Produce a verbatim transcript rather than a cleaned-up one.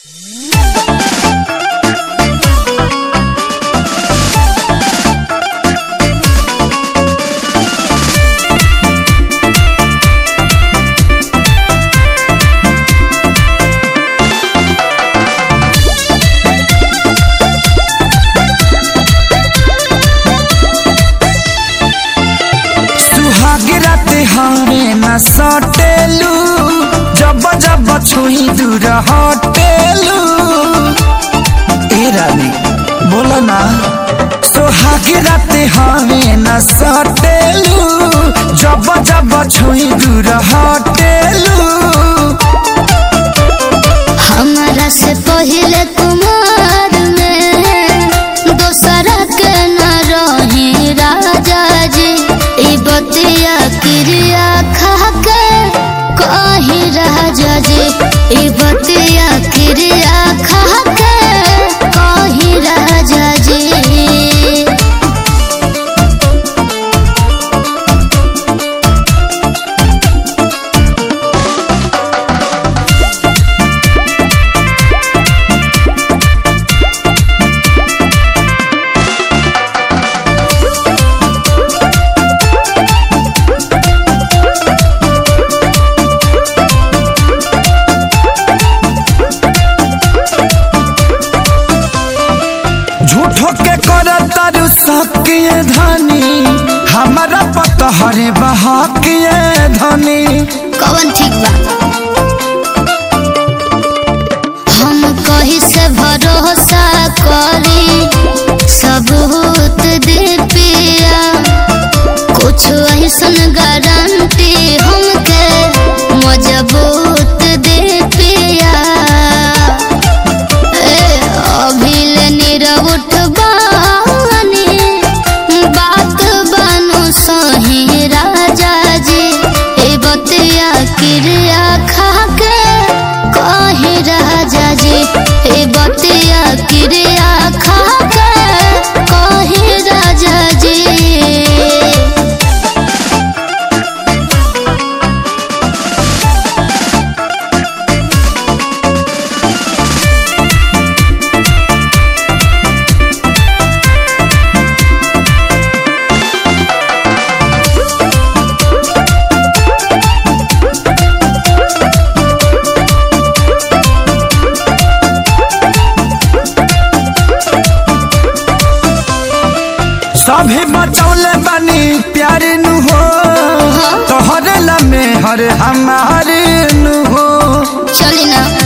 हमें न सटेलू जब जब छुई दूर हटेलू। ए रानी बोलो ना सोहाग रात हमें न सटेलू जब जब छुई दूर हटेलू। हमारा से पहले कुमार में दोसरा के न रही राजा जी। ई बतिया क्रिया खा के कही राजा जी। ई बतिया क्रिया खा के कही राजा जी। झूठो के कर तारू सकिए धनी हमारा पता हरे बहाकिए धनी। कौन ठीक बा हम कहीं से भरोसा करी सबूत दे पिया। कुछ ऐसन गारंटी हमके मजबूत दे पिया। अभी ले नीरव उठबानी बात बानो सही राजा जी। ए बतिया क्रिया खा के कही राजा जी। ए बतिया क्रिया खा के कही राजा जी। सभी बचौले बनी प्यार नु हो तोहरे ला में हर हमारे नु हो। चली ना